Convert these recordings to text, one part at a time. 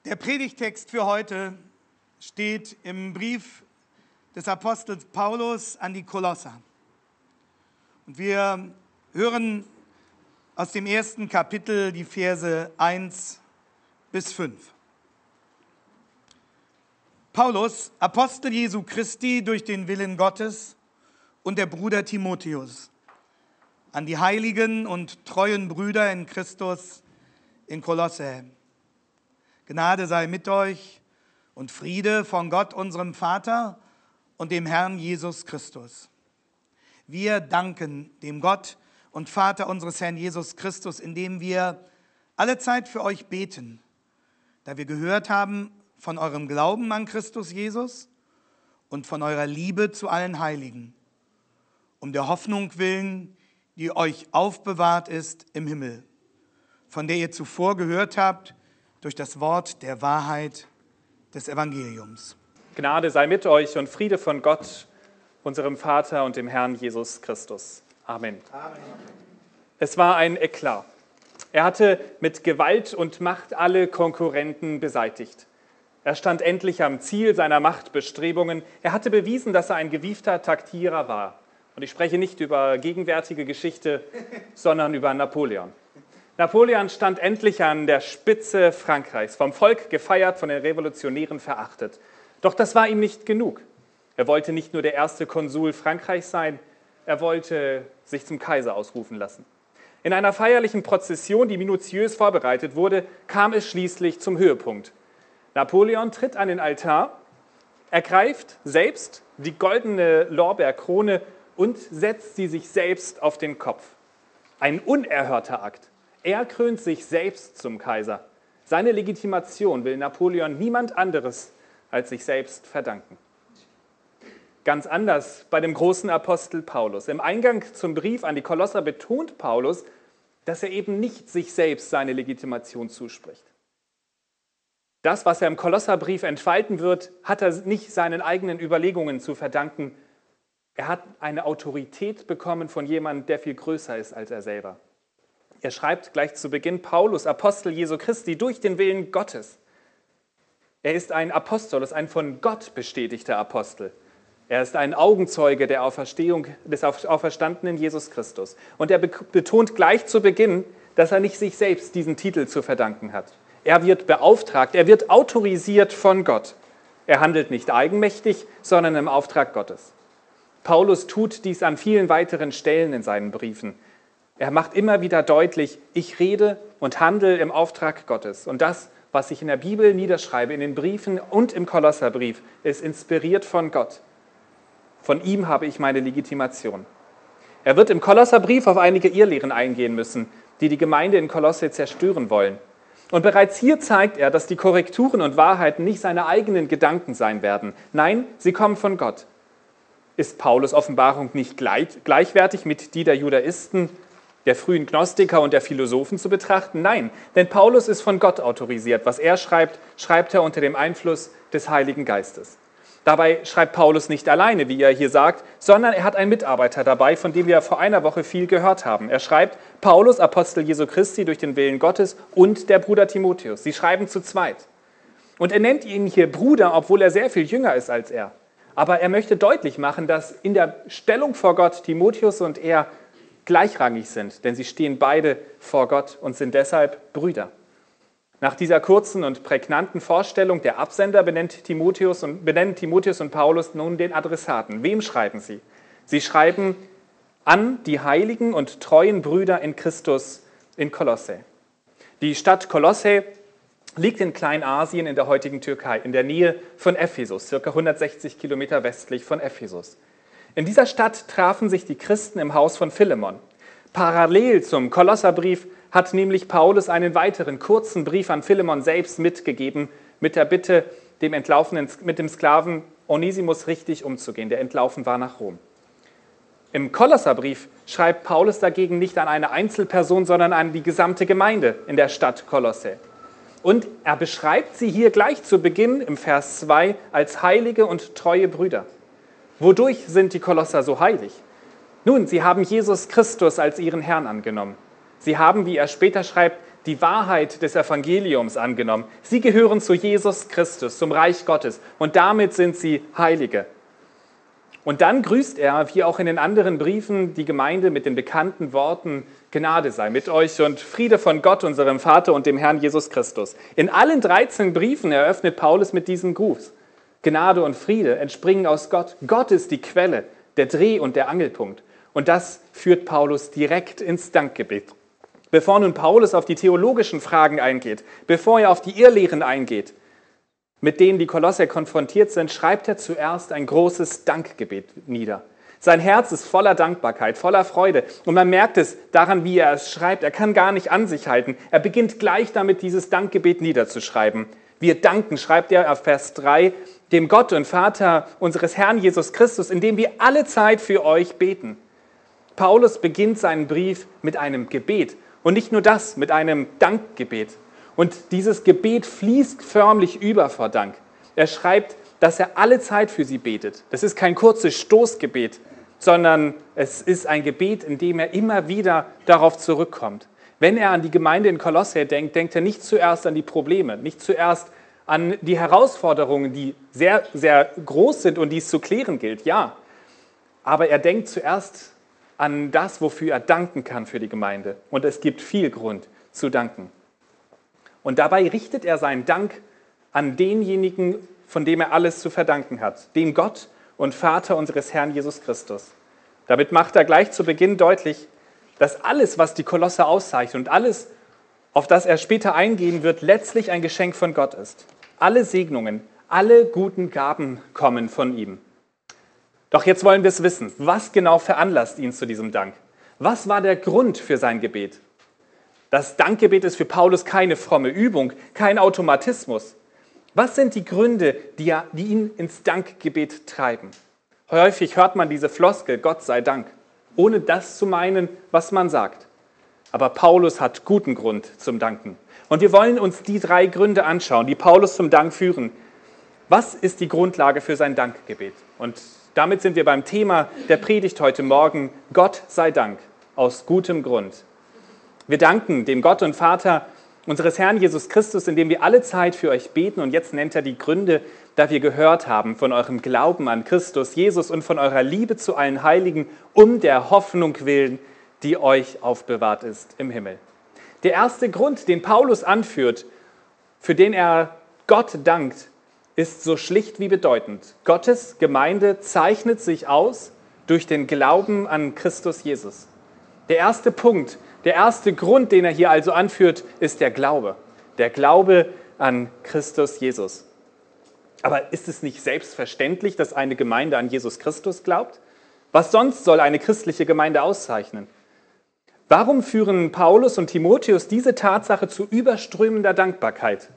Der Predigtext für heute steht im Brief des Apostels Paulus an die Kolosser. Und wir hören aus dem ersten Kapitel die Verse 1 bis 5. Paulus, Apostel Jesu Christi durch den Willen Gottes, und der Bruder Timotheus, an die heiligen und treuen Brüder in Christus in Kolosse. Gnade sei mit euch und Friede von Gott, unserem Vater und dem Herrn Jesus Christus. Wir danken dem Gott und Vater unseres Herrn Jesus Christus, indem wir allezeit für euch beten, da wir gehört haben von eurem Glauben an Christus Jesus und von eurer Liebe zu allen Heiligen, um der Hoffnung willen, die euch aufbewahrt ist im Himmel, von der ihr zuvor gehört habt durch das Wort der Wahrheit des Evangeliums. Gnade sei mit euch und Friede von Gott, unserem Vater und dem Herrn Jesus Christus. Amen. Amen. Es war ein Eklat. Er hatte mit Gewalt und Macht alle Konkurrenten beseitigt. Er stand endlich am Ziel seiner Machtbestrebungen. Er hatte bewiesen, dass er ein gewiefter Taktierer war. Und ich spreche nicht über gegenwärtige Geschichte, sondern über Napoleon. Napoleon stand endlich an der Spitze Frankreichs, vom Volk gefeiert, von den Revolutionären verachtet. Doch das war ihm nicht genug. Er wollte nicht nur der erste Konsul Frankreichs sein, er wollte sich zum Kaiser ausrufen lassen. In einer feierlichen Prozession, die minutiös vorbereitet wurde, kam es schließlich zum Höhepunkt. Napoleon tritt an den Altar, ergreift selbst die goldene Lorbeerkrone und setzt sie sich selbst auf den Kopf. Ein unerhörter Akt. Er krönt sich selbst zum Kaiser. Seine Legitimation will Napoleon niemand anderes als sich selbst verdanken. Ganz anders bei dem großen Apostel Paulus. Im Eingang zum Brief an die Kolosser betont Paulus, dass er eben nicht sich selbst seine Legitimation zuspricht. Das, was er im Kolosserbrief entfalten wird, hat er nicht seinen eigenen Überlegungen zu verdanken. Er hat eine Autorität bekommen von jemandem, der viel größer ist als er selber. Er schreibt gleich zu Beginn: Paulus, Apostel Jesu Christi, durch den Willen Gottes. Er ist ein Apostolos, ein von Gott bestätigter Apostel. Er ist ein Augenzeuge der Auferstehung des auferstandenen Jesus Christus. Und er betont gleich zu Beginn, dass er nicht sich selbst diesen Titel zu verdanken hat. Er wird beauftragt, er wird autorisiert von Gott. Er handelt nicht eigenmächtig, sondern im Auftrag Gottes. Paulus tut dies an vielen weiteren Stellen in seinen Briefen. Er macht immer wieder deutlich, ich rede und handle im Auftrag Gottes. Und das, was ich in der Bibel niederschreibe, in den Briefen und im Kolosserbrief, ist inspiriert von Gott. Von ihm habe ich meine Legitimation. Er wird im Kolosserbrief auf einige Irrlehren eingehen müssen, die die Gemeinde in Kolosse zerstören wollen. Und bereits hier zeigt er, dass die Korrekturen und Wahrheiten nicht seine eigenen Gedanken sein werden. Nein, sie kommen von Gott. Ist Paulus' Offenbarung nicht gleichwertig mit die der Judaisten, der frühen Gnostiker und der Philosophen zu betrachten? Nein, denn Paulus ist von Gott autorisiert. Was er schreibt, schreibt er unter dem Einfluss des Heiligen Geistes. Dabei schreibt Paulus nicht alleine, wie er hier sagt, sondern er hat einen Mitarbeiter dabei, von dem wir vor einer Woche viel gehört haben. Er schreibt: Paulus, Apostel Jesu Christi durch den Willen Gottes, und der Bruder Timotheus. Sie schreiben zu zweit. Und er nennt ihn hier Bruder, obwohl er sehr viel jünger ist als er. Aber er möchte deutlich machen, dass in der Stellung vor Gott Timotheus und er gleichrangig sind, denn sie stehen beide vor Gott und sind deshalb Brüder. Nach dieser kurzen und prägnanten Vorstellung der Absender benennen Timotheus und Paulus nun den Adressaten. Wem schreiben sie? Sie schreiben an die heiligen und treuen Brüder in Christus in Kolosse. Die Stadt Kolosse liegt in Kleinasien in der heutigen Türkei, in der Nähe von Ephesus, ca. 160 Kilometer westlich von Ephesus. In dieser Stadt trafen sich die Christen im Haus von Philemon. Parallel zum Kolosserbrief hat nämlich Paulus einen weiteren kurzen Brief an Philemon selbst mitgegeben, mit der Bitte, mit dem Sklaven Onesimus richtig umzugehen, der entlaufen war nach Rom. Im Kolosserbrief schreibt Paulus dagegen nicht an eine Einzelperson, sondern an die gesamte Gemeinde in der Stadt Kolosse. Und er beschreibt sie hier gleich zu Beginn im Vers 2 als heilige und treue Brüder. Wodurch sind die Kolosser so heilig? Nun, sie haben Jesus Christus als ihren Herrn angenommen. Sie haben, wie er später schreibt, die Wahrheit des Evangeliums angenommen. Sie gehören zu Jesus Christus, zum Reich Gottes und damit sind sie Heilige. Und dann grüßt er, wie auch in den anderen Briefen, die Gemeinde mit den bekannten Worten: Gnade sei mit euch und Friede von Gott, unserem Vater und dem Herrn Jesus Christus. In allen 13 Briefen eröffnet Paulus mit diesem Gruß. Gnade und Friede entspringen aus Gott. Gott ist die Quelle, der Dreh- und der Angelpunkt. Und das führt Paulus direkt ins Dankgebet. Bevor nun Paulus auf die theologischen Fragen eingeht, bevor er auf die Irrlehren eingeht, mit denen die Kolosser konfrontiert sind, schreibt er zuerst ein großes Dankgebet nieder. Sein Herz ist voller Dankbarkeit, voller Freude. Und man merkt es daran, wie er es schreibt. Er kann gar nicht an sich halten. Er beginnt gleich damit, dieses Dankgebet niederzuschreiben. Wir danken, schreibt er auf Vers 3, dem Gott und Vater unseres Herrn Jesus Christus, indem wir alle Zeit für euch beten. Paulus beginnt seinen Brief mit einem Gebet. Und nicht nur das, mit einem Dankgebet. Und dieses Gebet fließt förmlich über vor Dank. Er schreibt, dass er alle Zeit für sie betet. Das ist kein kurzes Stoßgebet, sondern es ist ein Gebet, in dem er immer wieder darauf zurückkommt. Wenn er an die Gemeinde in Kolosse denkt, denkt er nicht zuerst an die Probleme, nicht zuerst an die Herausforderungen, die sehr, sehr groß sind und die es zu klären gilt, ja. Aber er denkt zuerst an das, wofür er danken kann für die Gemeinde. Und es gibt viel Grund zu danken. Und dabei richtet er seinen Dank an denjenigen, von dem er alles zu verdanken hat, dem Gott und Vater unseres Herrn Jesus Christus. Damit macht er gleich zu Beginn deutlich, dass alles, was die Kolosser auszeichnet und alles, auf das er später eingehen wird, letztlich ein Geschenk von Gott ist. Alle Segnungen, alle guten Gaben kommen von ihm. Doch jetzt wollen wir es wissen. Was genau veranlasst ihn zu diesem Dank? Was war der Grund für sein Gebet? Das Dankgebet ist für Paulus keine fromme Übung, kein Automatismus. Was sind die Gründe, die ihn ins Dankgebet treiben? Häufig hört man diese Floskel, Gott sei Dank, ohne das zu meinen, was man sagt. Aber Paulus hat guten Grund zum Danken. Und wir wollen uns die 3 Gründe anschauen, die Paulus zum Dank führen. Was ist die Grundlage für sein Dankgebet? Und damit sind wir beim Thema der Predigt heute Morgen, Gott sei Dank, aus gutem Grund. Wir danken dem Gott und Vater unseres Herrn Jesus Christus, indem wir alle Zeit für euch beten. Und jetzt nennt er die Gründe, da wir gehört haben von eurem Glauben an Christus Jesus und von eurer Liebe zu allen Heiligen, um der Hoffnung willen, die euch aufbewahrt ist im Himmel. Der erste Grund, den Paulus anführt, für den er Gott dankt, ist so schlicht wie bedeutend. Gottes Gemeinde zeichnet sich aus durch den Glauben an Christus Jesus. Der erste Punkt, der erste Grund, den er hier also anführt, ist der Glaube. Der Glaube an Christus Jesus. Aber ist es nicht selbstverständlich, dass eine Gemeinde an Jesus Christus glaubt? Was sonst soll eine christliche Gemeinde auszeichnen? Warum führen Paulus und Timotheus diese Tatsache zu überströmender Dankbarkeit?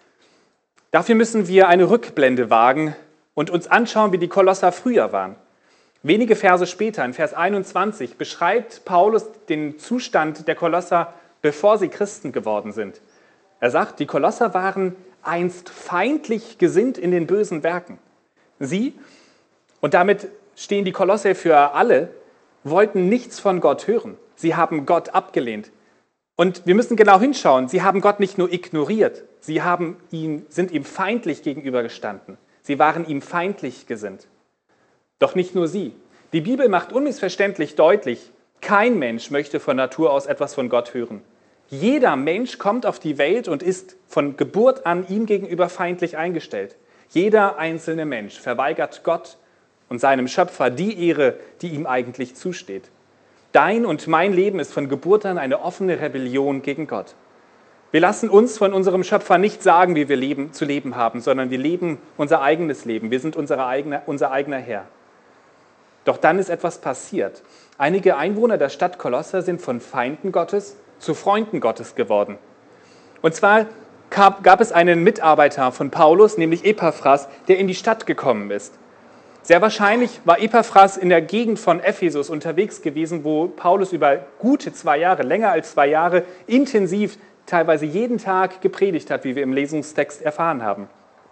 Dafür müssen wir eine Rückblende wagen und uns anschauen, wie die Kolosser früher waren. Wenige Verse später, in Vers 21, beschreibt Paulus den Zustand der Kolosser, bevor sie Christen geworden sind. Er sagt, die Kolosser waren einst feindlich gesinnt in den bösen Werken. Sie, und damit stehen die Kolosser für alle, wollten nichts von Gott hören. Sie haben Gott abgelehnt. Und wir müssen genau hinschauen, sie haben Gott nicht nur ignoriert, sie sind ihm feindlich gegenübergestanden. Sie waren ihm feindlich gesinnt. Doch nicht nur sie. Die Bibel macht unmissverständlich deutlich, kein Mensch möchte von Natur aus etwas von Gott hören. Jeder Mensch kommt auf die Welt und ist von Geburt an ihm gegenüber feindlich eingestellt. Jeder einzelne Mensch verweigert Gott und seinem Schöpfer die Ehre, die ihm eigentlich zusteht. Dein und mein Leben ist von Geburt an eine offene Rebellion gegen Gott. Wir lassen uns von unserem Schöpfer nicht sagen, wie wir zu leben haben, sondern wir leben unser eigenes Leben. Wir sind unser eigener Herr. Doch dann ist etwas passiert. Einige Einwohner der Stadt Kolosser sind von Feinden Gottes zu Freunden Gottes geworden. Und zwar gab es einen Mitarbeiter von Paulus, nämlich Epaphras, der in die Stadt gekommen ist. Sehr wahrscheinlich war Epaphras in der Gegend von Ephesus unterwegs gewesen, wo Paulus über gute 2 Jahre, länger als 2 Jahre, intensiv, teilweise jeden Tag gepredigt hat, wie wir im Lesungstext erfahren haben.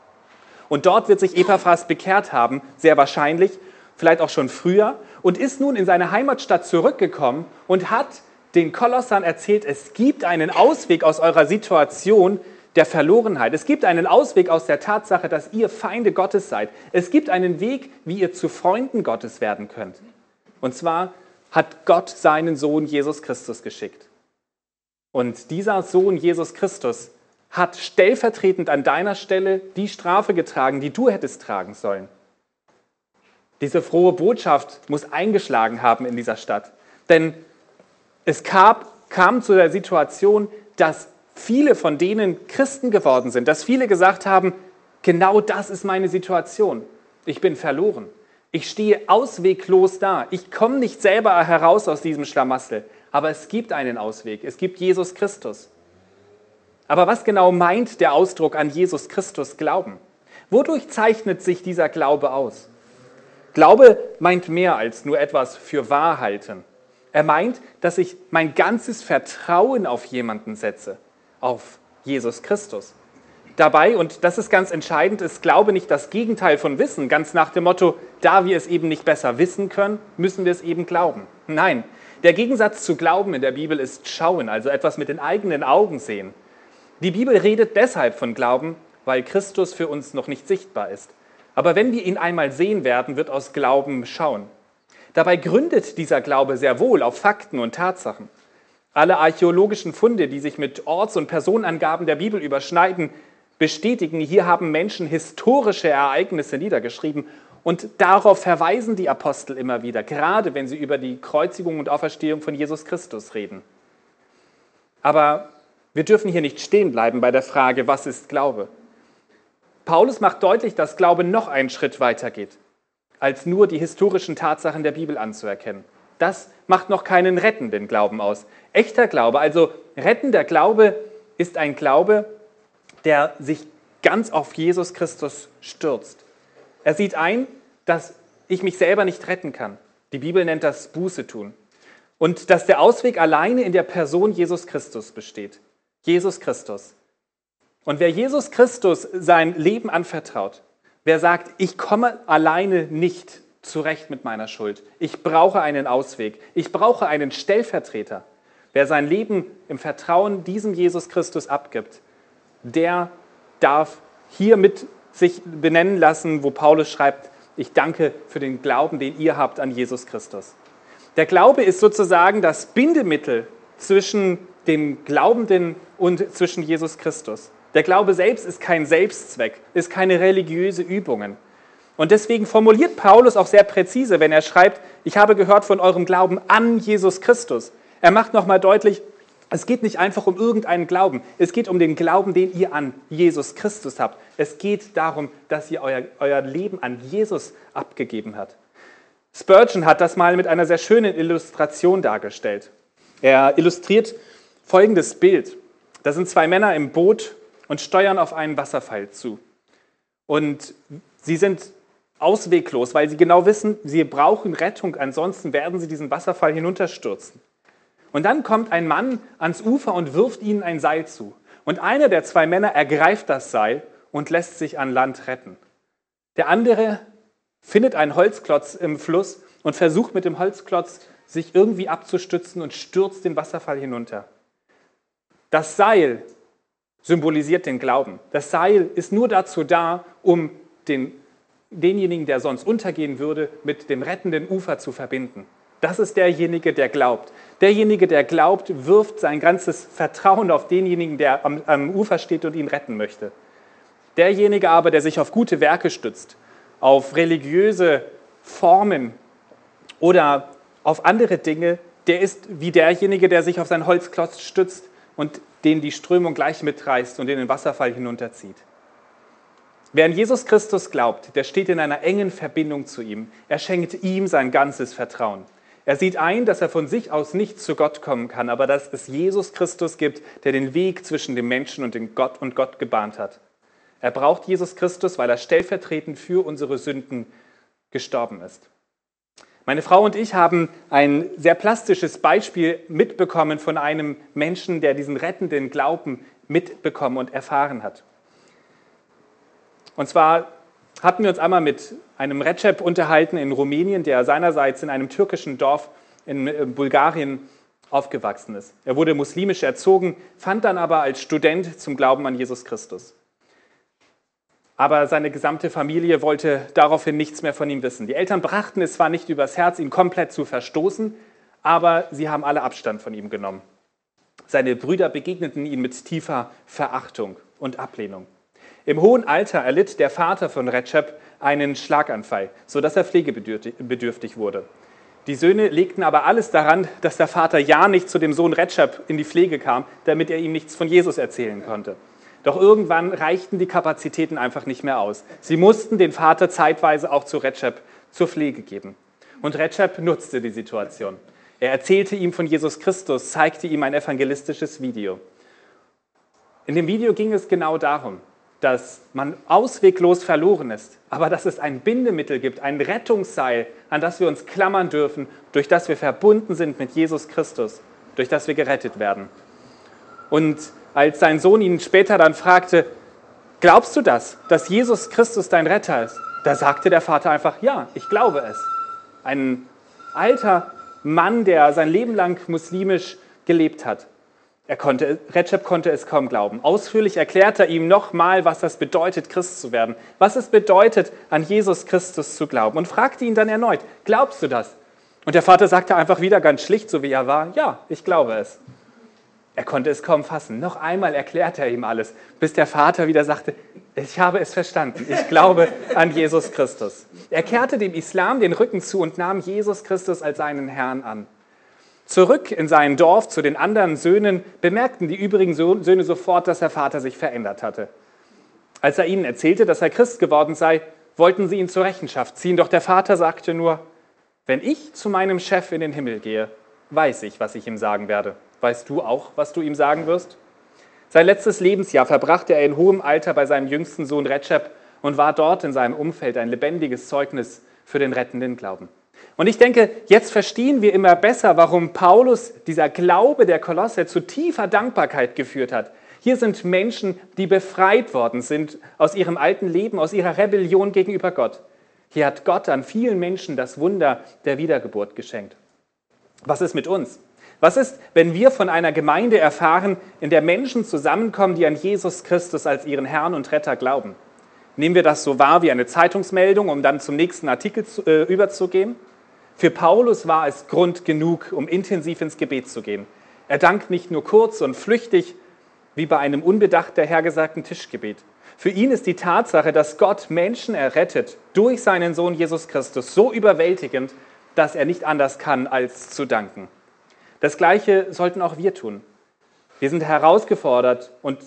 Und dort wird sich Epaphras bekehrt haben, sehr wahrscheinlich, vielleicht auch schon früher, und ist nun in seine Heimatstadt zurückgekommen und hat den Kolossern erzählt, es gibt einen Ausweg aus eurer Situation der Verlorenheit. Es gibt einen Ausweg aus der Tatsache, dass ihr Feinde Gottes seid. Es gibt einen Weg, wie ihr zu Freunden Gottes werden könnt. Und zwar hat Gott seinen Sohn Jesus Christus geschickt. Und dieser Sohn Jesus Christus hat stellvertretend an deiner Stelle die Strafe getragen, die du hättest tragen sollen. Diese frohe Botschaft muss eingeschlagen haben in dieser Stadt. Denn es kam zu der Situation, dass viele von denen Christen geworden sind, dass viele gesagt haben, genau das ist meine Situation. Ich bin verloren. Ich stehe ausweglos da. Ich komme nicht selber heraus aus diesem Schlamassel. Aber es gibt einen Ausweg. Es gibt Jesus Christus. Aber was genau meint der Ausdruck an Jesus Christus glauben? Wodurch zeichnet sich dieser Glaube aus? Glaube meint mehr als nur etwas für wahr halten. Er meint, dass ich mein ganzes Vertrauen auf jemanden setze, auf Jesus Christus. Dabei, und das ist ganz entscheidend, ist Glaube nicht das Gegenteil von Wissen, ganz nach dem Motto, da wir es eben nicht besser wissen können, müssen wir es eben glauben. Nein, der Gegensatz zu Glauben in der Bibel ist Schauen, also etwas mit den eigenen Augen sehen. Die Bibel redet deshalb von Glauben, weil Christus für uns noch nicht sichtbar ist. Aber wenn wir ihn einmal sehen werden, wird aus Glauben Schauen. Dabei gründet dieser Glaube sehr wohl auf Fakten und Tatsachen. Alle archäologischen Funde, die sich mit Orts- und Personenangaben der Bibel überschneiden, bestätigen, hier haben Menschen historische Ereignisse niedergeschrieben und darauf verweisen die Apostel immer wieder, gerade wenn sie über die Kreuzigung und Auferstehung von Jesus Christus reden. Aber wir dürfen hier nicht stehen bleiben bei der Frage, was ist Glaube? Paulus macht deutlich, dass Glaube noch einen Schritt weiter geht, als nur die historischen Tatsachen der Bibel anzuerkennen. Das macht noch keinen rettenden Glauben aus. Echter Glaube, also rettender Glaube, ist ein Glaube, der sich ganz auf Jesus Christus stürzt. Er sieht ein, dass ich mich selber nicht retten kann. Die Bibel nennt das Buße tun. Und dass der Ausweg alleine in der Person Jesus Christus besteht. Jesus Christus. Und wer Jesus Christus sein Leben anvertraut, wer sagt, ich komme alleine nicht zurecht mit meiner Schuld, ich brauche einen Ausweg, ich brauche einen Stellvertreter, wer sein Leben im Vertrauen diesem Jesus Christus abgibt, der darf hier mit sich benennen lassen, wo Paulus schreibt, ich danke für den Glauben, den ihr habt an Jesus Christus. Der Glaube ist sozusagen das Bindemittel zwischen dem Glaubenden und zwischen Jesus Christus. Der Glaube selbst ist kein Selbstzweck, ist keine religiöse Übung. Und deswegen formuliert Paulus auch sehr präzise, wenn er schreibt, ich habe gehört von eurem Glauben an Jesus Christus. Er macht nochmal deutlich, es geht nicht einfach um irgendeinen Glauben. Es geht um den Glauben, den ihr an Jesus Christus habt. Es geht darum, dass ihr euer Leben an Jesus abgegeben habt. Spurgeon hat das mal mit einer sehr schönen Illustration dargestellt. Er illustriert folgendes Bild. Da sind zwei Männer im Boot und steuern auf einen Wasserfall zu. Und sie sind ausweglos, weil sie genau wissen, sie brauchen Rettung, ansonsten werden sie diesen Wasserfall hinunterstürzen. Und dann kommt ein Mann ans Ufer und wirft ihnen ein Seil zu. Und einer der zwei Männer ergreift das Seil und lässt sich an Land retten. Der andere findet einen Holzklotz im Fluss und versucht mit dem Holzklotz sich irgendwie abzustützen und stürzt den Wasserfall hinunter. Das Seil symbolisiert den Glauben. Das Seil ist nur dazu da, um denjenigen, der sonst untergehen würde, mit dem rettenden Ufer zu verbinden. Das ist derjenige, der glaubt. Derjenige, der glaubt, wirft sein ganzes Vertrauen auf denjenigen, der am Ufer steht und ihn retten möchte. Derjenige aber, der sich auf gute Werke stützt, auf religiöse Formen oder auf andere Dinge, der ist wie derjenige, der sich auf seinen Holzklotz stützt und den die Strömung gleich mitreißt und in den Wasserfall hinunterzieht. Wer an Jesus Christus glaubt, der steht in einer engen Verbindung zu ihm. Er schenkt ihm sein ganzes Vertrauen. Er sieht ein, dass er von sich aus nicht zu Gott kommen kann, aber dass es Jesus Christus gibt, der den Weg zwischen dem Menschen und Gott gebahnt hat. Er braucht Jesus Christus, weil er stellvertretend für unsere Sünden gestorben ist. Meine Frau und ich haben ein sehr plastisches Beispiel mitbekommen von einem Menschen, der diesen rettenden Glauben mitbekommen und erfahren hat. Und zwar hatten wir uns einmal mit einem Recep unterhalten in Rumänien, der seinerseits in einem türkischen Dorf in Bulgarien aufgewachsen ist. Er wurde muslimisch erzogen, fand dann aber als Student zum Glauben an Jesus Christus. Aber seine gesamte Familie wollte daraufhin nichts mehr von ihm wissen. Die Eltern brachten es zwar nicht übers Herz, ihn komplett zu verstoßen, aber sie haben alle Abstand von ihm genommen. Seine Brüder begegneten ihm mit tiefer Verachtung und Ablehnung. Im hohen Alter erlitt der Vater von Recep einen Schlaganfall, sodass er pflegebedürftig wurde. Die Söhne legten aber alles daran, dass der Vater ja nicht zu dem Sohn Recep in die Pflege kam, damit er ihm nichts von Jesus erzählen konnte. Doch irgendwann reichten die Kapazitäten einfach nicht mehr aus. Sie mussten den Vater zeitweise auch zu Recep zur Pflege geben. Und Recep nutzte die Situation. Er erzählte ihm von Jesus Christus, zeigte ihm ein evangelistisches Video. In dem Video ging es genau darum, dass man ausweglos verloren ist, aber dass es ein Bindemittel gibt, ein Rettungsseil, an das wir uns klammern dürfen, durch das wir verbunden sind mit Jesus Christus, durch das wir gerettet werden. Und als sein Sohn ihn später dann fragte, glaubst du das, dass Jesus Christus dein Retter ist? Da sagte der Vater einfach, ja, ich glaube es. Ein alter Mann, der sein Leben lang muslimisch gelebt hat. Recep konnte es kaum glauben. Ausführlich erklärte er ihm nochmal, was das bedeutet, Christ zu werden, was es bedeutet, an Jesus Christus zu glauben und fragte ihn dann erneut, glaubst du das? Und der Vater sagte einfach wieder ganz schlicht, so wie er war, ja, ich glaube es. Er konnte es kaum fassen. Noch einmal erklärte er ihm alles, bis der Vater wieder sagte, ich habe es verstanden, ich glaube an Jesus Christus. Er kehrte dem Islam den Rücken zu und nahm Jesus Christus als seinen Herrn an. Zurück in sein Dorf zu den anderen Söhnen bemerkten die übrigen Söhne sofort, dass der Vater sich verändert hatte. Als er ihnen erzählte, dass er Christ geworden sei, wollten sie ihn zur Rechenschaft ziehen. Doch der Vater sagte nur, wenn ich zu meinem Chef in den Himmel gehe, weiß ich, was ich ihm sagen werde. Weißt du auch, was du ihm sagen wirst? Sein letztes Lebensjahr verbrachte er in hohem Alter bei seinem jüngsten Sohn Recep und war dort in seinem Umfeld ein lebendiges Zeugnis für den rettenden Glauben. Und ich denke, jetzt verstehen wir immer besser, warum Paulus dieser Glaube der Kolosser zu tiefer Dankbarkeit geführt hat. Hier sind Menschen, die befreit worden sind aus ihrem alten Leben, aus ihrer Rebellion gegenüber Gott. Hier hat Gott an vielen Menschen das Wunder der Wiedergeburt geschenkt. Was ist mit uns? Was ist, wenn wir von einer Gemeinde erfahren, in der Menschen zusammenkommen, die an Jesus Christus als ihren Herrn und Retter glauben? Nehmen wir das so wahr wie eine Zeitungsmeldung, um dann zum nächsten Artikel überzugehen? Für Paulus war es Grund genug, um intensiv ins Gebet zu gehen. Er dankt nicht nur kurz und flüchtig, wie bei einem unbedacht dahergesagten Tischgebet. Für ihn ist die Tatsache, dass Gott Menschen errettet durch seinen Sohn Jesus Christus, so überwältigend, dass er nicht anders kann, als zu danken. Das Gleiche sollten auch wir tun. Wir sind herausgefordert und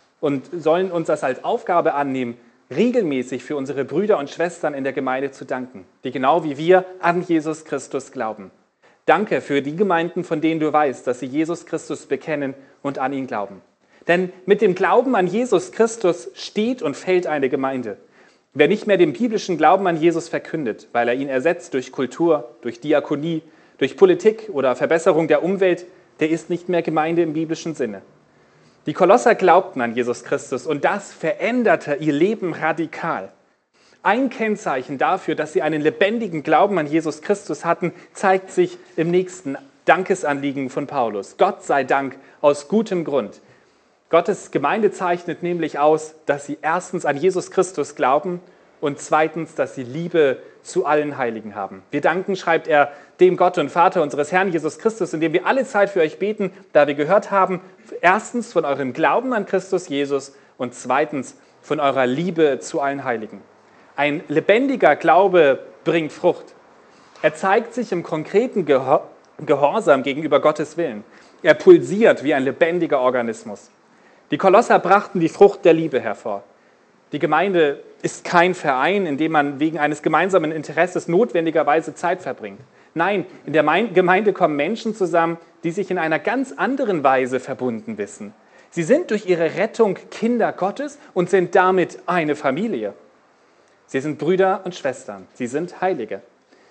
sollen uns das als Aufgabe annehmen, regelmäßig für unsere Brüder und Schwestern in der Gemeinde zu danken, die genau wie wir an Jesus Christus glauben. Danke für die Gemeinden, von denen du weißt, dass sie Jesus Christus bekennen und an ihn glauben. Denn mit dem Glauben an Jesus Christus steht und fällt eine Gemeinde. Wer nicht mehr den biblischen Glauben an Jesus verkündet, weil er ihn ersetzt durch Kultur, durch Diakonie, durch Politik oder Verbesserung der Umwelt, der ist nicht mehr Gemeinde im biblischen Sinne. Die Kolosser glaubten an Jesus Christus und das veränderte ihr Leben radikal. Ein Kennzeichen dafür, dass sie einen lebendigen Glauben an Jesus Christus hatten, zeigt sich im nächsten Dankesanliegen von Paulus. Gott sei Dank aus gutem Grund. Gottes Gemeinde zeichnet nämlich aus, dass sie erstens an Jesus Christus glauben und zweitens, dass sie Liebe zu allen Heiligen haben. Wir danken, schreibt er, dem Gott und Vater unseres Herrn Jesus Christus, indem wir alle Zeit für euch beten, da wir gehört haben, erstens von eurem Glauben an Christus Jesus und zweitens von eurer Liebe zu allen Heiligen. Ein lebendiger Glaube bringt Frucht. Er zeigt sich im konkreten Gehorsam gegenüber Gottes Willen. Er pulsiert wie ein lebendiger Organismus. Die Kolosser brachten die Frucht der Liebe hervor. Die Gemeinde ist kein Verein, in dem man wegen eines gemeinsamen Interesses notwendigerweise Zeit verbringt. Nein, in der Gemeinde kommen Menschen zusammen, die sich in einer ganz anderen Weise verbunden wissen. Sie sind durch ihre Rettung Kinder Gottes und sind damit eine Familie. Sie sind Brüder und Schwestern, sie sind Heilige.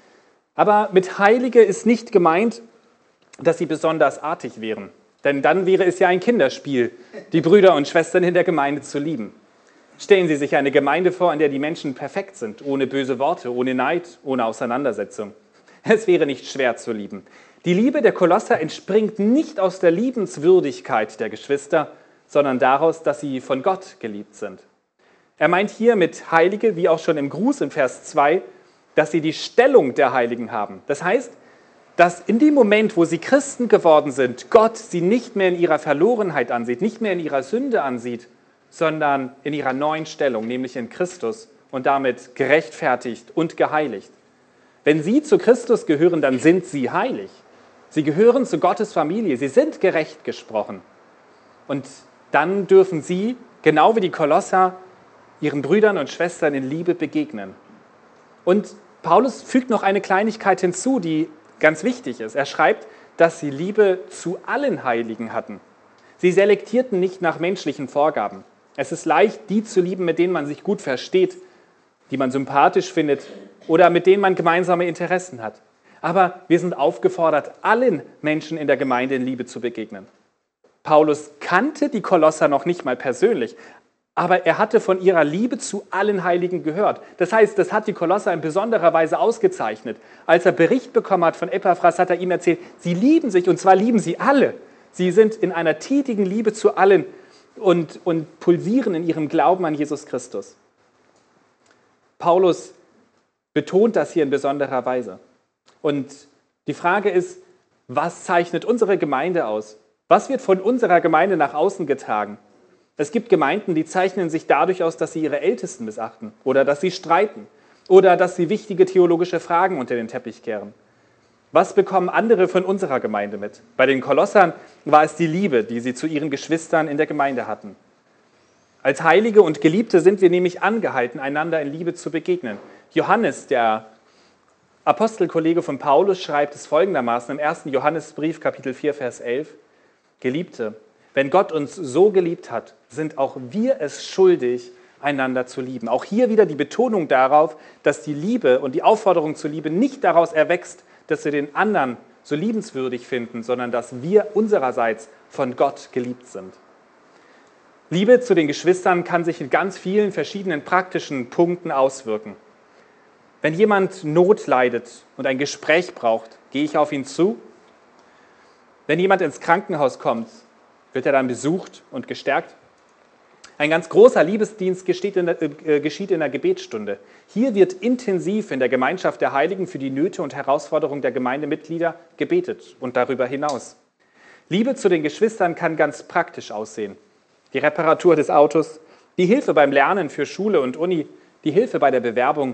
Aber mit Heilige ist nicht gemeint, dass sie besonders artig wären. Denn dann wäre es ja ein Kinderspiel, die Brüder und Schwestern in der Gemeinde zu lieben. Stellen Sie sich eine Gemeinde vor, in der die Menschen perfekt sind, ohne böse Worte, ohne Neid, ohne Auseinandersetzung. Es wäre nicht schwer zu lieben. Die Liebe der Kolosser entspringt nicht aus der Liebenswürdigkeit der Geschwister, sondern daraus, dass sie von Gott geliebt sind. Er meint hier mit Heilige, wie auch schon im Gruß in Vers 2, dass sie die Stellung der Heiligen haben. Das heißt, dass in dem Moment, wo sie Christen geworden sind, Gott sie nicht mehr in ihrer Verlorenheit ansieht, nicht mehr in ihrer Sünde ansieht, sondern in ihrer neuen Stellung, nämlich in Christus und damit gerechtfertigt und geheiligt. Wenn sie zu Christus gehören, dann sind sie heilig. Sie gehören zu Gottes Familie, sie sind gerecht gesprochen. Und dann dürfen sie, genau wie die Kolosser, ihren Brüdern und Schwestern in Liebe begegnen. Und Paulus fügt noch eine Kleinigkeit hinzu, die ganz wichtig ist. Er schreibt, dass sie Liebe zu allen Heiligen hatten. Sie selektierten nicht nach menschlichen Vorgaben. Es ist leicht, die zu lieben, mit denen man sich gut versteht, die man sympathisch findet oder mit denen man gemeinsame Interessen hat. Aber wir sind aufgefordert, allen Menschen in der Gemeinde in Liebe zu begegnen. Paulus kannte die Kolosser noch nicht mal persönlich, aber er hatte von ihrer Liebe zu allen Heiligen gehört. Das heißt, das hat die Kolosser in besonderer Weise ausgezeichnet. Als er Bericht bekommen hat von Epaphras, hat er ihm erzählt, sie lieben sich, und zwar lieben sie alle. Sie sind in einer tätigen Liebe zu allen und pulsieren in ihrem Glauben an Jesus Christus. Paulus betont das hier in besonderer Weise. Und die Frage ist, was zeichnet unsere Gemeinde aus? Was wird von unserer Gemeinde nach außen getragen? Es gibt Gemeinden, die zeichnen sich dadurch aus, dass sie ihre Ältesten missachten oder dass sie streiten oder dass sie wichtige theologische Fragen unter den Teppich kehren. Was bekommen andere von unserer Gemeinde mit? Bei den Kolossern war es die Liebe, die sie zu ihren Geschwistern in der Gemeinde hatten. Als Heilige und Geliebte sind wir nämlich angehalten, einander in Liebe zu begegnen. Johannes, der Apostelkollege von Paulus, schreibt es folgendermaßen im 1. Johannesbrief, Kapitel 4, Vers 11. Geliebte, wenn Gott uns so geliebt hat, sind auch wir es schuldig, einander zu lieben. Auch hier wieder die Betonung darauf, dass die Liebe und die Aufforderung zur Liebe nicht daraus erwächst, dass wir den anderen so liebenswürdig finden, sondern dass wir unsererseits von Gott geliebt sind. Liebe zu den Geschwistern kann sich in ganz vielen verschiedenen praktischen Punkten auswirken. Wenn jemand Not leidet und ein Gespräch braucht, gehe ich auf ihn zu. Wenn jemand ins Krankenhaus kommt, wird er dann besucht und gestärkt. Ein ganz großer Liebesdienst geschieht in der Gebetsstunde. Hier wird intensiv in der Gemeinschaft der Heiligen für die Nöte und Herausforderungen der Gemeindemitglieder gebetet und darüber hinaus. Liebe zu den Geschwistern kann ganz praktisch aussehen. Die Reparatur des Autos, die Hilfe beim Lernen für Schule und Uni, die Hilfe bei der Bewerbung.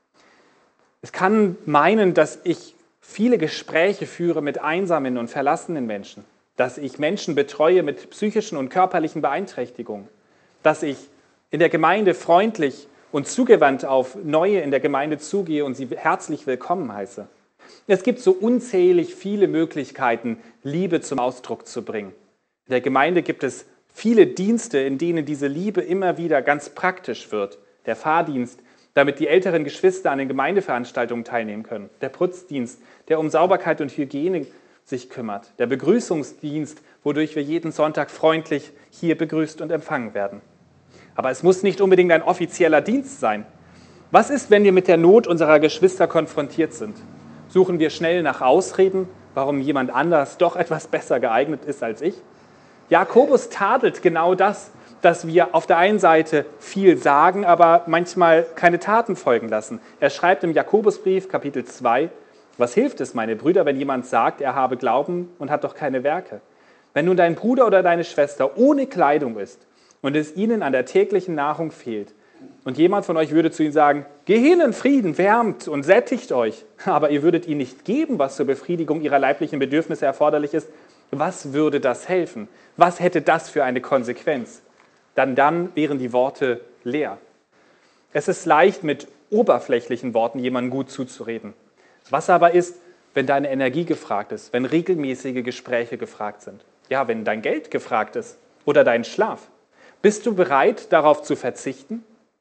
Es kann meinen, dass ich viele Gespräche führe mit einsamen und verlassenen Menschen, dass ich Menschen betreue mit psychischen und körperlichen Beeinträchtigungen, dass ich in der Gemeinde freundlich und zugewandt auf Neue in der Gemeinde zugehe und sie herzlich willkommen heiße. Es gibt so unzählig viele Möglichkeiten, Liebe zum Ausdruck zu bringen. In der Gemeinde gibt es viele Dienste, in denen diese Liebe immer wieder ganz praktisch wird. Der Fahrdienst, damit die älteren Geschwister an den Gemeindeveranstaltungen teilnehmen können. Der Putzdienst, der um Sauberkeit und Hygiene sich kümmert. Der Begrüßungsdienst, wodurch wir jeden Sonntag freundlich hier begrüßt und empfangen werden. Aber es muss nicht unbedingt ein offizieller Dienst sein. Was ist, wenn wir mit der Not unserer Geschwister konfrontiert sind? Suchen wir schnell nach Ausreden, warum jemand anders doch etwas besser geeignet ist als ich? Jakobus tadelt genau das, dass wir auf der einen Seite viel sagen, aber manchmal keine Taten folgen lassen. Er schreibt im Jakobusbrief, Kapitel 2, was hilft es, meine Brüder, wenn jemand sagt, er habe Glauben und hat doch keine Werke? Wenn nun dein Bruder oder deine Schwester ohne Kleidung ist und es ihnen an der täglichen Nahrung fehlt und jemand von euch würde zu ihnen sagen, geh hin in Frieden, wärmt und sättigt euch, aber ihr würdet ihnen nicht geben, was zur Befriedigung ihrer leiblichen Bedürfnisse erforderlich ist, was würde das helfen? Was hätte das für eine Konsequenz? Dann wären die Worte leer. Es ist leicht, mit oberflächlichen Worten jemandem gut zuzureden. Was aber ist, wenn deine Energie gefragt ist, wenn regelmäßige Gespräche gefragt sind? Ja, wenn dein Geld gefragt ist oder dein Schlaf. Bist du bereit, darauf zu verzichten?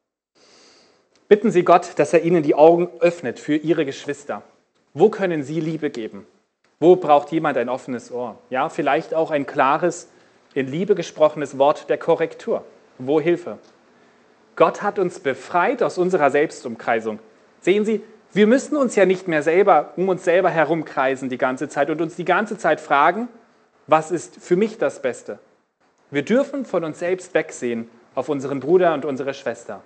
Bitten Sie Gott, dass er Ihnen die Augen öffnet für Ihre Geschwister. Wo können Sie Liebe geben? Wo braucht jemand ein offenes Ohr? Ja, vielleicht auch ein klares, in Liebe gesprochenes Wort der Korrektur. Wo Hilfe? Gott hat uns befreit aus unserer Selbstumkreisung. Sehen Sie, Wir müssen uns ja nicht mehr um uns selber herumkreisen die ganze Zeit und uns die ganze Zeit fragen, was ist für mich das Beste? Wir dürfen von uns selbst wegsehen auf unseren Bruder und unsere Schwester.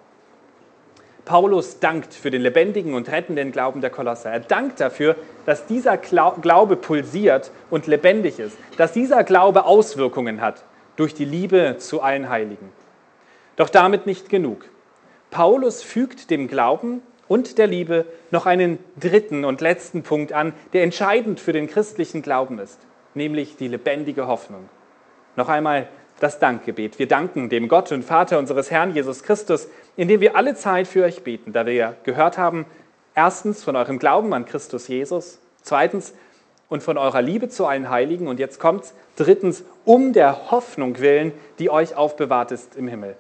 Paulus dankt für den lebendigen und rettenden Glauben der Kolosser. Er dankt dafür, dass dieser Glaube pulsiert und lebendig ist, dass dieser Glaube Auswirkungen hat durch die Liebe zu allen Heiligen. Doch damit nicht genug. Paulus fügt dem Glauben und der Liebe noch einen dritten und letzten Punkt an, der entscheidend für den christlichen Glauben ist, nämlich die lebendige Hoffnung. Noch einmal das Dankgebet. Wir danken dem Gott und Vater unseres Herrn Jesus Christus, indem wir alle Zeit für euch beten, da wir ja gehört haben, erstens von eurem Glauben an Christus Jesus, zweitens und von eurer Liebe zu allen Heiligen und jetzt kommt's, drittens um der Hoffnung willen, die euch aufbewahrt ist im Himmel.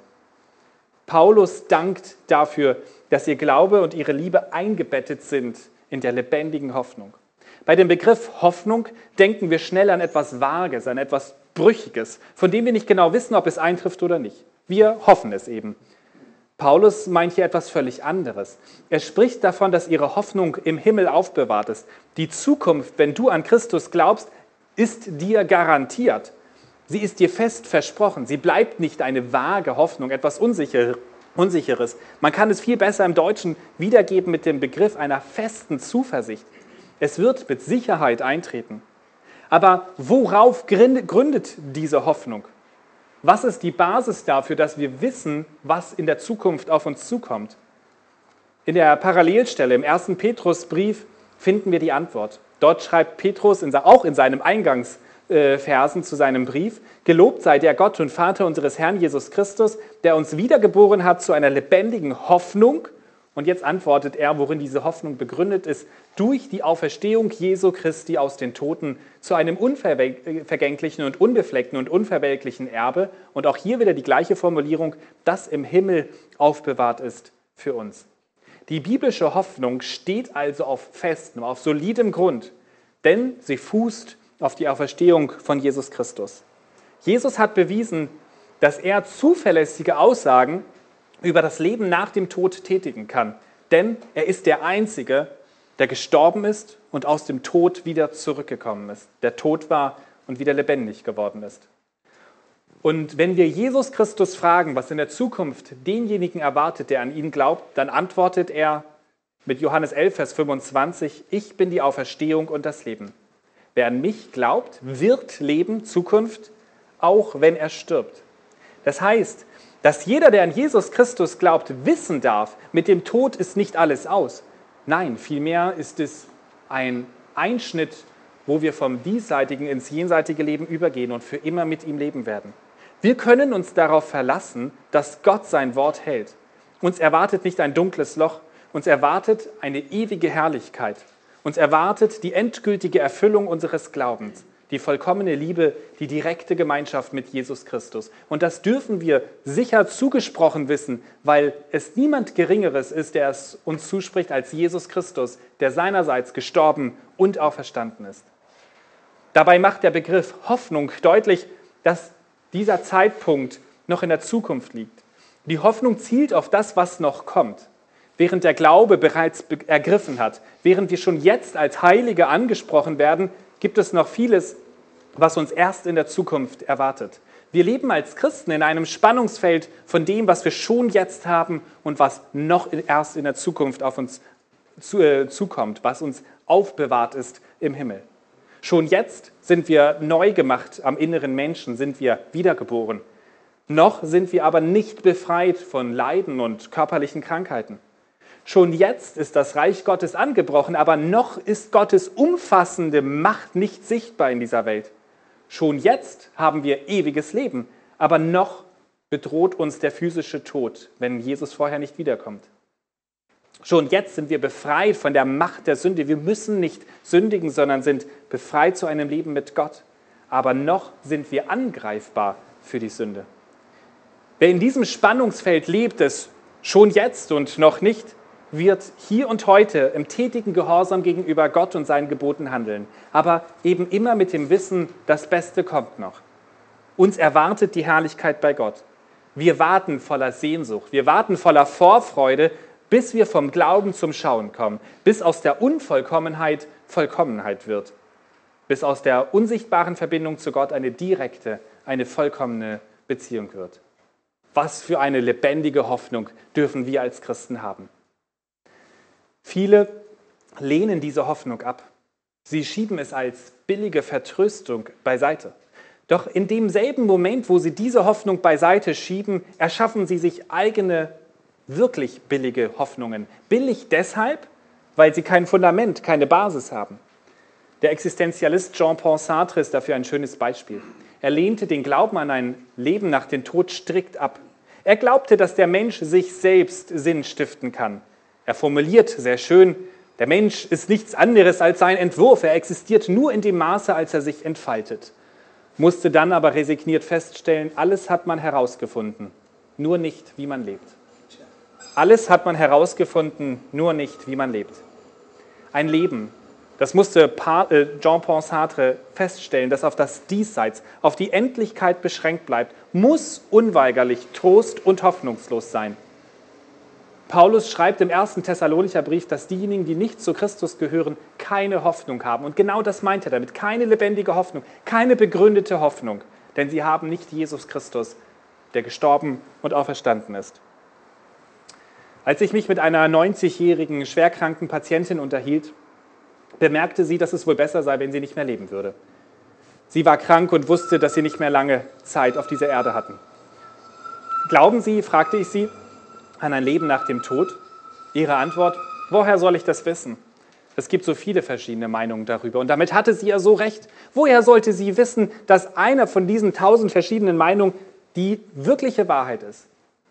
Paulus dankt dafür, dass ihr Glaube und ihre Liebe eingebettet sind in der lebendigen Hoffnung. Bei dem Begriff Hoffnung denken wir schnell an etwas Vages, an etwas Brüchiges, von dem wir nicht genau wissen, ob es eintrifft oder nicht. Wir hoffen es eben. Paulus meint hier etwas völlig anderes. Er spricht davon, dass ihre Hoffnung im Himmel aufbewahrt ist. Die Zukunft, wenn du an Christus glaubst, ist dir garantiert. Sie ist dir fest versprochen. Sie bleibt nicht eine vage Hoffnung, etwas Unsicheres. Man kann es viel besser im Deutschen wiedergeben mit dem Begriff einer festen Zuversicht. Es wird mit Sicherheit eintreten. Aber worauf gründet diese Hoffnung? Was ist die Basis dafür, dass wir wissen, was in der Zukunft auf uns zukommt? In der Parallelstelle im 1. Petrusbrief finden wir die Antwort. Dort schreibt Petrus auch in seinem Eingangsversen zu seinem Brief: Gelobt sei der Gott und Vater unseres Herrn Jesus Christus, der uns wiedergeboren hat zu einer lebendigen Hoffnung. Und jetzt antwortet er, worin diese Hoffnung begründet ist: durch die Auferstehung Jesu Christi aus den Toten zu einem unvergänglichen und unbefleckten und unverwelklichen Erbe. Und auch hier wieder die gleiche Formulierung, das im Himmel aufbewahrt ist für uns. Die biblische Hoffnung steht also auf festem, auf solidem Grund, denn sie fußt auf die Auferstehung von Jesus Christus. Jesus hat bewiesen, dass er zuverlässige Aussagen über das Leben nach dem Tod tätigen kann. Denn er ist der Einzige, der gestorben ist und aus dem Tod wieder zurückgekommen ist, der tot war und wieder lebendig geworden ist. Und wenn wir Jesus Christus fragen, was in der Zukunft denjenigen erwartet, der an ihn glaubt, dann antwortet er mit Johannes 11, Vers 25, ich bin die Auferstehung und das Leben. Wer an mich glaubt, wird leben, Zukunft, auch wenn er stirbt. Das heißt, dass jeder, der an Jesus Christus glaubt, wissen darf, mit dem Tod ist nicht alles aus. Nein, vielmehr ist es ein Einschnitt, wo wir vom diesseitigen ins jenseitige Leben übergehen und für immer mit ihm leben werden. Wir können uns darauf verlassen, dass Gott sein Wort hält. Uns erwartet nicht ein dunkles Loch, uns erwartet eine ewige Herrlichkeit. Uns erwartet die endgültige Erfüllung unseres Glaubens, die vollkommene Liebe, die direkte Gemeinschaft mit Jesus Christus. Und das dürfen wir sicher zugesprochen wissen, weil es niemand Geringeres ist, der es uns zuspricht, als Jesus Christus, der seinerseits gestorben und auferstanden ist. Dabei macht der Begriff Hoffnung deutlich, dass dieser Zeitpunkt noch in der Zukunft liegt. Die Hoffnung zielt auf das, was noch kommt. Während der Glaube bereits ergriffen hat, während wir schon jetzt als Heilige angesprochen werden, gibt es noch vieles, was uns erst in der Zukunft erwartet. Wir leben als Christen in einem Spannungsfeld von dem, was wir schon jetzt haben und was noch erst in der Zukunft auf uns zukommt, was uns aufbewahrt ist im Himmel. Schon jetzt sind wir neu gemacht am inneren Menschen, sind wir wiedergeboren. Noch sind wir aber nicht befreit von Leiden und körperlichen Krankheiten. Schon jetzt ist das Reich Gottes angebrochen, aber noch ist Gottes umfassende Macht nicht sichtbar in dieser Welt. Schon jetzt haben wir ewiges Leben, aber noch bedroht uns der physische Tod, wenn Jesus vorher nicht wiederkommt. Schon jetzt sind wir befreit von der Macht der Sünde. Wir müssen nicht sündigen, sondern sind befreit zu einem Leben mit Gott. Aber noch sind wir angreifbar für die Sünde. Wer in diesem Spannungsfeld lebt, es schon jetzt und noch nicht, wird hier und heute im tätigen Gehorsam gegenüber Gott und seinen Geboten handeln. Aber eben immer mit dem Wissen, das Beste kommt noch. Uns erwartet die Herrlichkeit bei Gott. Wir warten voller Sehnsucht, wir warten voller Vorfreude bis wir vom Glauben zum Schauen kommen, bis aus der Unvollkommenheit Vollkommenheit wird, bis aus der unsichtbaren Verbindung zu Gott eine direkte, eine vollkommene Beziehung wird. Was für eine lebendige Hoffnung dürfen wir als Christen haben. Viele lehnen diese Hoffnung ab. Sie schieben es als billige Vertröstung beiseite. Doch in demselben Moment, wo sie diese Hoffnung beiseite schieben, erschaffen sie sich eigene, wirklich billige Hoffnungen. Billig deshalb, weil sie kein Fundament, keine Basis haben. Der Existenzialist Jean-Paul Sartre ist dafür ein schönes Beispiel. Er lehnte den Glauben an ein Leben nach dem Tod strikt ab. Er glaubte, dass der Mensch sich selbst Sinn stiften kann. Er formuliert sehr schön, der Mensch ist nichts anderes als sein Entwurf. Er existiert nur in dem Maße, als er sich entfaltet. Musste dann aber resigniert feststellen, alles hat man herausgefunden, nur nicht, wie man lebt. Alles hat man herausgefunden, nur nicht, wie man lebt. Ein Leben, das musste Jean-Paul Sartre feststellen, das auf das Diesseits, auf die Endlichkeit beschränkt bleibt, muss unweigerlich trost- und hoffnungslos sein. Paulus schreibt im 1. Thessalonicher Brief, dass diejenigen, die nicht zu Christus gehören, keine Hoffnung haben. Und genau das meint er damit. Keine lebendige Hoffnung, keine begründete Hoffnung. Denn sie haben nicht Jesus Christus, der gestorben und auferstanden ist. Als ich mich mit einer 90-jährigen schwerkranken Patientin unterhielt, bemerkte sie, dass es wohl besser sei, wenn sie nicht mehr leben würde. Sie war krank und wusste, dass sie nicht mehr lange Zeit auf dieser Erde hatten. Glauben Sie, fragte ich sie, an ein Leben nach dem Tod? Ihre Antwort: Woher soll ich das wissen? Es gibt so viele verschiedene Meinungen darüber. Und damit hatte sie ja so recht. Woher sollte sie wissen, dass einer von diesen 1000 verschiedenen Meinungen die wirkliche Wahrheit ist?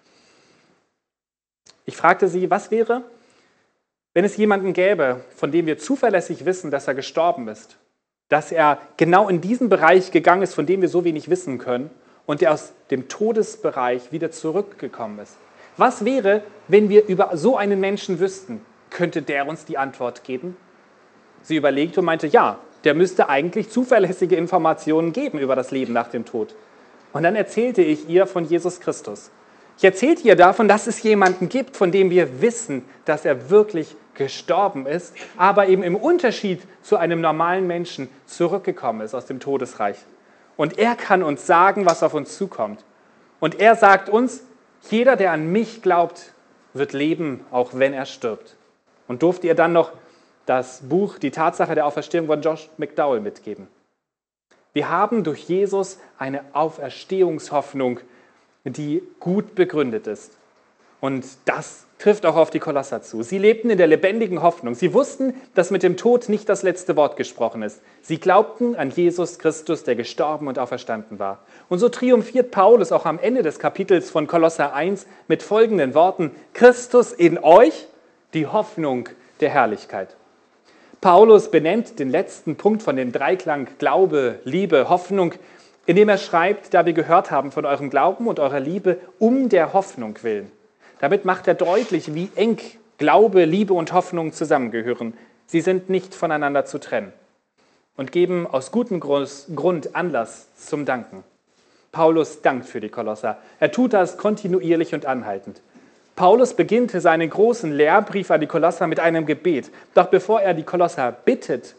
Ich fragte sie, was wäre, wenn es jemanden gäbe, von dem wir zuverlässig wissen, dass er gestorben ist, dass er genau in diesen Bereich gegangen ist, von dem wir so wenig wissen können, und der aus dem Todesbereich wieder zurückgekommen ist. Was wäre, wenn wir über so einen Menschen wüssten? Könnte der uns die Antwort geben? Sie überlegte und meinte, ja, der müsste eigentlich zuverlässige Informationen geben über das Leben nach dem Tod. Und dann erzählte ich ihr von Jesus Christus. Ich erzählte ihr davon, dass es jemanden gibt, von dem wir wissen, dass er wirklich gestorben ist, aber eben im Unterschied zu einem normalen Menschen zurückgekommen ist aus dem Todesreich. Und er kann uns sagen, was auf uns zukommt. Und er sagt uns, jeder, der an mich glaubt, wird leben, auch wenn er stirbt. Und durfte ihr dann noch das Buch Die Tatsache der Auferstehung von Josh McDowell mitgeben. Wir haben durch Jesus eine Auferstehungshoffnung, die gut begründet ist. Und das trifft auch auf die Kolosser zu. Sie lebten in der lebendigen Hoffnung. Sie wussten, dass mit dem Tod nicht das letzte Wort gesprochen ist. Sie glaubten an Jesus Christus, der gestorben und auferstanden war. Und so triumphiert Paulus auch am Ende des Kapitels von Kolosser 1 mit folgenden Worten: Christus in euch, die Hoffnung der Herrlichkeit. Paulus benennt den letzten Punkt von dem Dreiklang Glaube, Liebe, Hoffnung, indem er schreibt, da wir gehört haben von eurem Glauben und eurer Liebe um der Hoffnung willen. Damit macht er deutlich, wie eng Glaube, Liebe und Hoffnung zusammengehören. Sie sind nicht voneinander zu trennen und geben aus gutem Grund Anlass zum Danken. Paulus dankt für die Kolosser. Er tut das kontinuierlich und anhaltend. Paulus beginnt seinen großen Lehrbrief an die Kolosser mit einem Gebet. Doch bevor er die Kolosser bittet,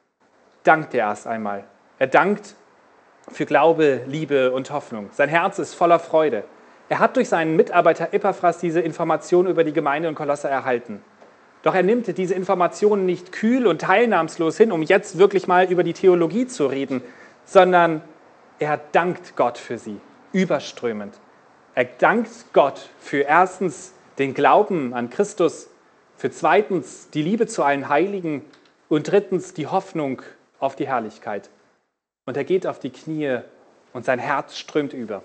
dankt er erst einmal. Er dankt für Glaube, Liebe und Hoffnung. Sein Herz ist voller Freude. Er hat durch seinen Mitarbeiter Epaphras diese Informationen über die Gemeinde in Kolosse erhalten. Doch er nimmt diese Informationen nicht kühl und teilnahmslos hin, um jetzt wirklich mal über die Theologie zu reden, sondern er dankt Gott für sie, überströmend. Er dankt Gott für erstens den Glauben an Christus, für zweitens die Liebe zu allen Heiligen und drittens die Hoffnung auf die Herrlichkeit. Und er geht auf die Knie und sein Herz strömt über.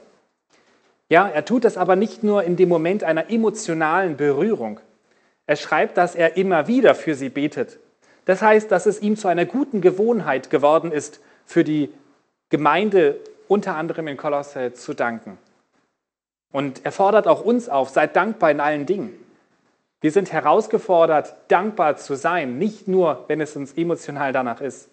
Ja, er tut das aber nicht nur in dem Moment einer emotionalen Berührung. Er schreibt, dass er immer wieder für sie betet. Das heißt, dass es ihm zu einer guten Gewohnheit geworden ist, für die Gemeinde unter anderem in Kolosse zu danken. Und er fordert auch uns auf, seid dankbar in allen Dingen. Wir sind herausgefordert, dankbar zu sein, nicht nur, wenn es uns emotional danach ist.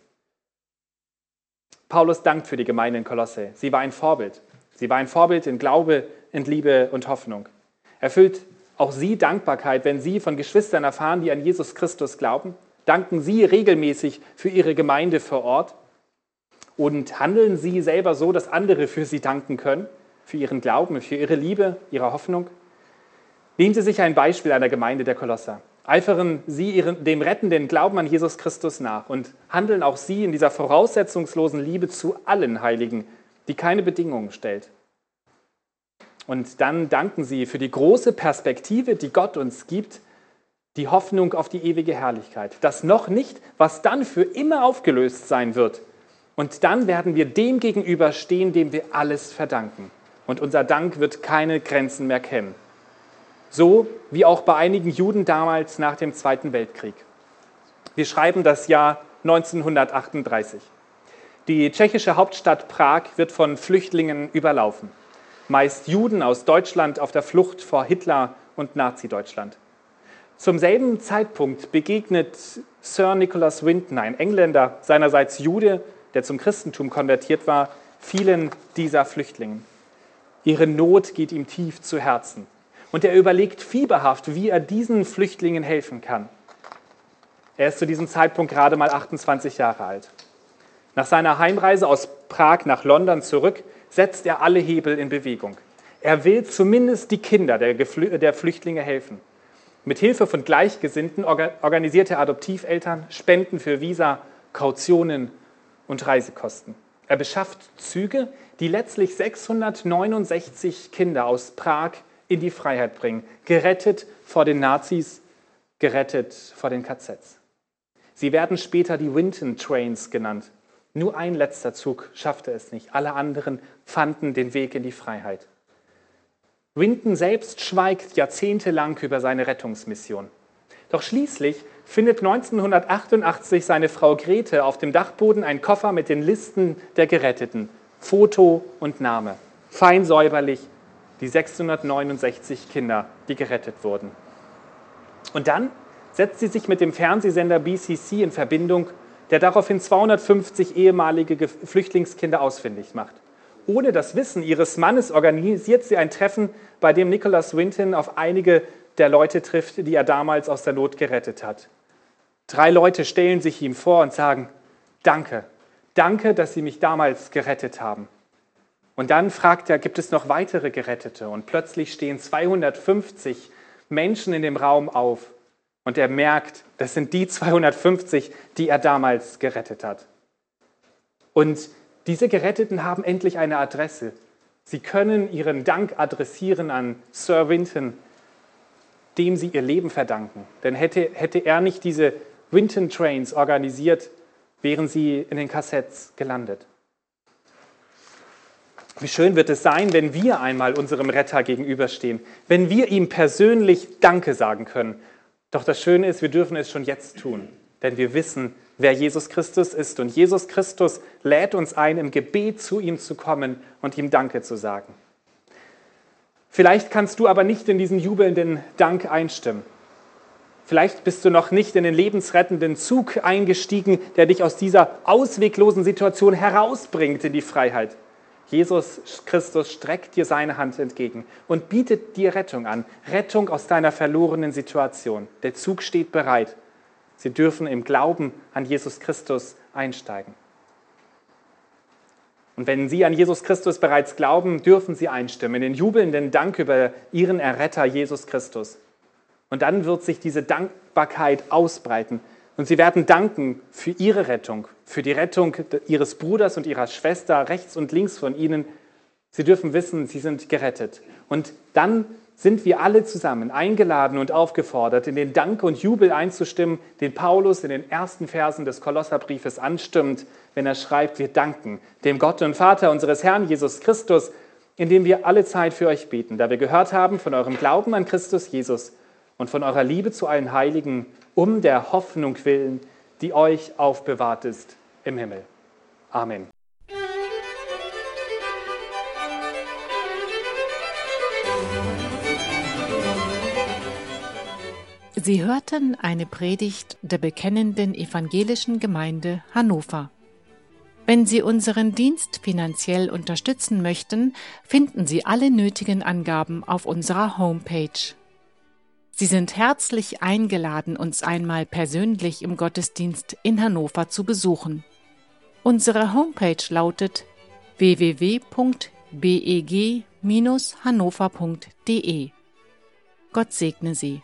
Paulus dankt für die Gemeinde in Kolosse. Sie war ein Vorbild. Sie war ein Vorbild in Glaube, in Liebe und Hoffnung. Er füllt auch Sie Dankbarkeit, wenn Sie von Geschwistern erfahren, die an Jesus Christus glauben? Danken Sie regelmäßig für Ihre Gemeinde vor Ort? Und handeln Sie selber so, dass andere für Sie danken können? Für Ihren Glauben, für Ihre Liebe, Ihre Hoffnung? Nehmen Sie sich ein Beispiel einer Gemeinde der Kolosser. Eifern Sie dem rettenden Glauben an Jesus Christus nach und handeln auch Sie in dieser voraussetzungslosen Liebe zu allen Heiligen, die keine Bedingungen stellt. Und dann danken Sie für die große Perspektive, die Gott uns gibt, die Hoffnung auf die ewige Herrlichkeit. Das noch nicht, was dann für immer aufgelöst sein wird. Und dann werden wir dem gegenüberstehen, dem wir alles verdanken. Und unser Dank wird keine Grenzen mehr kennen. So wie auch bei einigen Juden damals nach dem Zweiten Weltkrieg. Wir schreiben das Jahr 1938. Die tschechische Hauptstadt Prag wird von Flüchtlingen überlaufen. Meist Juden aus Deutschland auf der Flucht vor Hitler und Nazi-Deutschland. Zum selben Zeitpunkt begegnet Sir Nicholas Winton, ein Engländer, seinerseits Jude, der zum Christentum konvertiert war, vielen dieser Flüchtlingen. Ihre Not geht ihm tief zu Herzen. Und er überlegt fieberhaft, wie er diesen Flüchtlingen helfen kann. Er ist zu diesem Zeitpunkt gerade mal 28 Jahre alt. Nach seiner Heimreise aus Prag nach London zurück, setzt er alle Hebel in Bewegung. Er will zumindest die Kinder der Flüchtlinge helfen. Mit Hilfe von Gleichgesinnten organisiert er Adoptiveltern, Spenden für Visa, Kautionen und Reisekosten. Er beschafft Züge, die letztlich 669 Kinder aus Prag in die Freiheit bringen, gerettet vor den Nazis, gerettet vor den KZs. Sie werden später die Winton Trains genannt. Nur ein letzter Zug schaffte es nicht. Alle anderen fanden den Weg in die Freiheit. Winton selbst schweigt jahrzehntelang über seine Rettungsmission. Doch schließlich findet 1988 seine Frau Grete auf dem Dachboden einen Koffer mit den Listen der Geretteten. Foto und Name. Fein säuberlich. Die 669 Kinder, die gerettet wurden. Und dann setzt sie sich mit dem Fernsehsender BCC in Verbindung, der daraufhin 250 ehemalige Flüchtlingskinder ausfindig macht. Ohne das Wissen ihres Mannes organisiert sie ein Treffen, bei dem Nicholas Winton auf einige der Leute trifft, die er damals aus der Not gerettet hat. 3 Leute stellen sich ihm vor und sagen, danke, danke, dass Sie mich damals gerettet haben. Und dann fragt er, gibt es noch weitere Gerettete? Und plötzlich stehen 250 Menschen in dem Raum auf. Und er merkt, das sind die 250, die er damals gerettet hat. Und diese Geretteten haben endlich eine Adresse. Sie können ihren Dank adressieren an Sir Winton, dem sie ihr Leben verdanken. Denn hätte er nicht diese Winton Trains organisiert, wären sie in den KZs gelandet. Wie schön wird es sein, wenn wir einmal unserem Retter gegenüberstehen, wenn wir ihm persönlich Danke sagen können. Doch das Schöne ist, wir dürfen es schon jetzt tun, denn wir wissen, wer Jesus Christus ist. Und Jesus Christus lädt uns ein, im Gebet zu ihm zu kommen und ihm Danke zu sagen. Vielleicht kannst du aber nicht in diesen jubelnden Dank einstimmen. Vielleicht bist du noch nicht in den lebensrettenden Zug eingestiegen, der dich aus dieser ausweglosen Situation herausbringt in die Freiheit. Jesus Christus streckt dir seine Hand entgegen und bietet dir Rettung an. Rettung aus deiner verlorenen Situation. Der Zug steht bereit. Sie dürfen im Glauben an Jesus Christus einsteigen. Und wenn Sie an Jesus Christus bereits glauben, dürfen Sie einstimmen in den jubelnden Dank über Ihren Erretter Jesus Christus. Und dann wird sich diese Dankbarkeit ausbreiten. Und Sie werden danken für Ihre Rettung, für die Rettung Ihres Bruders und Ihrer Schwester rechts und links von Ihnen. Sie dürfen wissen, Sie sind gerettet. Und dann sind wir alle zusammen eingeladen und aufgefordert, in den Dank und Jubel einzustimmen, den Paulus in den ersten Versen des Kolosserbriefes anstimmt, wenn er schreibt, wir danken dem Gott und Vater unseres Herrn Jesus Christus, indem wir alle Zeit für euch beten, da wir gehört haben von eurem Glauben an Christus Jesus und von eurer Liebe zu allen Heiligen, um der Hoffnung willen, die euch aufbewahrt ist im Himmel. Amen. Sie hörten eine Predigt der Bekennenden Evangelischen Gemeinde Hannover. Wenn Sie unseren Dienst finanziell unterstützen möchten, finden Sie alle nötigen Angaben auf unserer Homepage. Sie sind herzlich eingeladen, uns einmal persönlich im Gottesdienst in Hannover zu besuchen. Unsere Homepage lautet www.beg-hannover.de. Gott segne Sie.